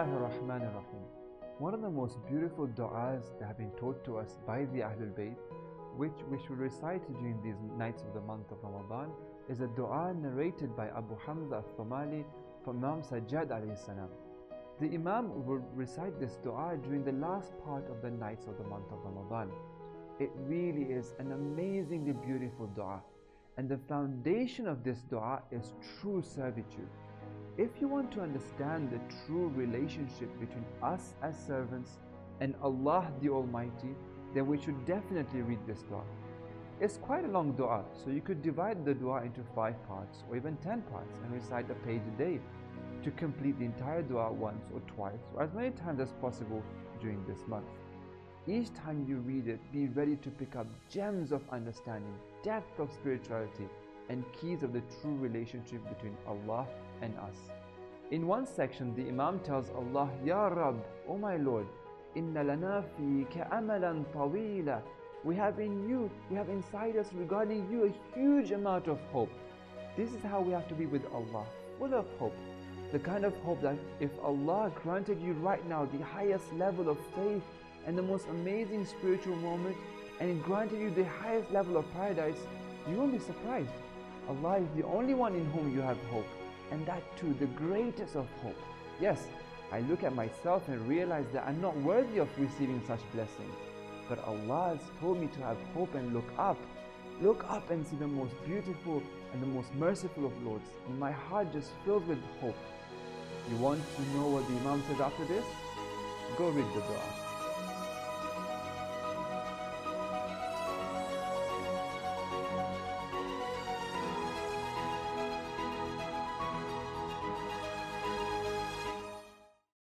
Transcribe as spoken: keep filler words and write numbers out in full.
Bismillahir Rahmanir Rahim. One of the most beautiful du'as that have been taught to us by the Ahlul Bayt, which we should recite during these nights of the month of Ramadan, is a du'a narrated by Abu Hamza al-Thumali from Imam Sajjad alayhi salam. The Imam will recite this du'a during the last part of the nights of the month of Ramadan. It really is an amazingly beautiful du'a, and the foundation of this du'a is true servitude. If you want to understand the true relationship between us as servants and Allah the Almighty, then we should definitely read this dua. It's quite a long dua, so you could divide the dua into five parts or even ten parts and recite a page a day to complete the entire dua once or twice or as many times as possible during this month. Each time you read it, be ready to pick up gems of understanding, depth of spirituality, and keys of the true relationship between Allah and us. In one section, the Imam tells Allah, Ya Rabb, O my Lord, Inna lana fika amalan tawila. We have in you, we have inside us regarding you a huge amount of hope. This is how we have to be with Allah, full of hope. The kind of hope that if Allah granted you right now the highest level of faith and the most amazing spiritual moment, and granted you the highest level of paradise, you won't be surprised. Allah is the only one in whom you have hope, and that too, the greatest of hope. Yes, I look at myself and realize that I'm not worthy of receiving such blessings, but Allah has told me to have hope and look up. Look up and see the most beautiful and the most merciful of Lords, and my heart just fills with hope. You want to know what the Imam says after this? Go read the dua.